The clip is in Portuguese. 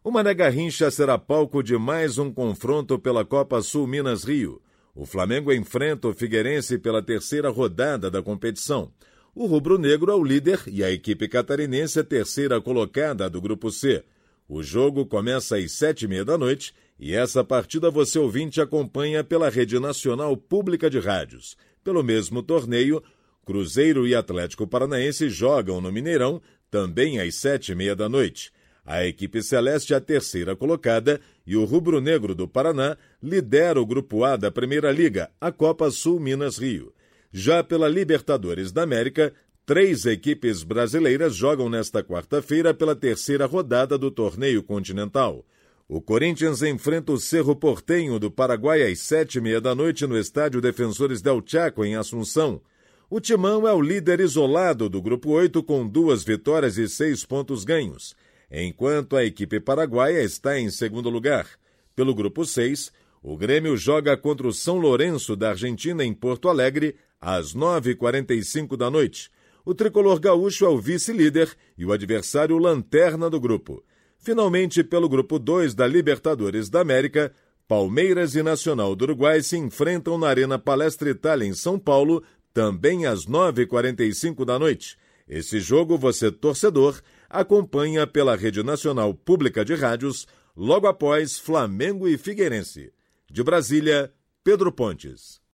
O Mané Garrincha será palco de mais um confronto pela Copa Sul Minas Rio. O Flamengo enfrenta o Figueirense pela terceira rodada da competição. O rubro-negro é o líder e a equipe catarinense a terceira colocada do Grupo C. O jogo começa às 7h30 da noite e essa partida você ouvinte acompanha pela Rede Nacional Pública de Rádios. Pelo mesmo torneio, Cruzeiro e Atlético Paranaense jogam no Mineirão, também às 7h30 da noite. A equipe celeste é a terceira colocada e o rubro-negro do Paraná lidera o Grupo A da Primeira Liga, a Copa Sul Minas Rio. Já pela Libertadores da América, 3 equipes brasileiras jogam nesta quarta-feira pela terceira rodada do torneio continental. O Corinthians enfrenta o Cerro Porteño do Paraguai às 7h30 da noite no estádio Defensores del Chaco, em Assunção. O Timão é o líder isolado do Grupo 8 com 2 vitórias e 6 pontos ganhos, enquanto a equipe paraguaia está em segundo lugar. Pelo Grupo 6, o Grêmio joga contra o São Lourenço da Argentina em Porto Alegre às 9h45 da noite. O tricolor gaúcho é o vice-líder e o adversário lanterna do grupo. Finalmente, pelo Grupo 2 da Libertadores da América, Palmeiras e Nacional do Uruguai se enfrentam na Arena Palestra Itália em São Paulo, também às 9h45 da noite. Esse jogo, você torcedor, acompanha pela Rede Nacional Pública de Rádios, logo após Flamengo e Figueirense. De Brasília, Pedro Pontes.